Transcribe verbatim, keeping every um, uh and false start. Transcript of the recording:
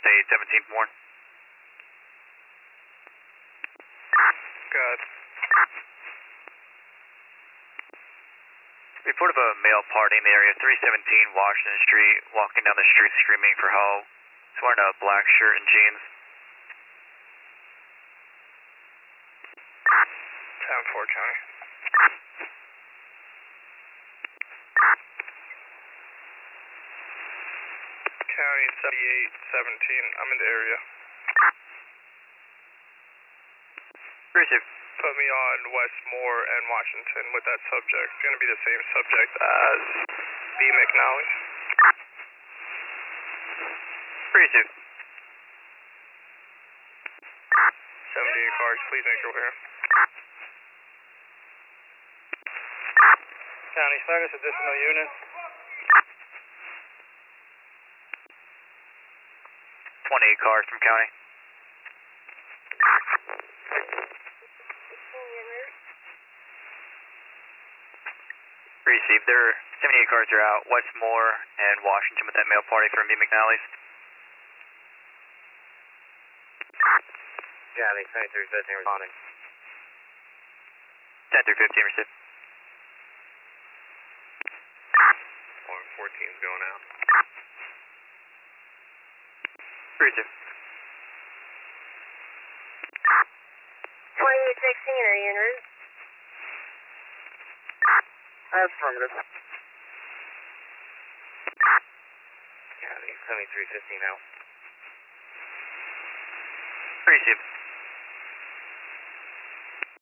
say seventeenth Warren. Good. Report of a male party in the area, three seventeen Washington Street, walking down the street screaming for help. He's wearing a black shirt and jeans. ten four, County. County seventy-eight seventeen, I'm in the area. Receive. Put me on Westmore and Washington with that subject. It's going to be the same subject as B. McNally. Receive. seventy-eight cars, please make your way here. County, Sligus, additional units. twenty-eight cars from county. Received. There are seventy-eight cars are out, Westmore and Washington with that male party from B. McNally's. County, twenty-three fifteen responding. ten through fifteen received. One fourteen's going out. Received. twenty-eight sixteen, are you en route? Affirmative. County, twenty-three fifteen out. Received.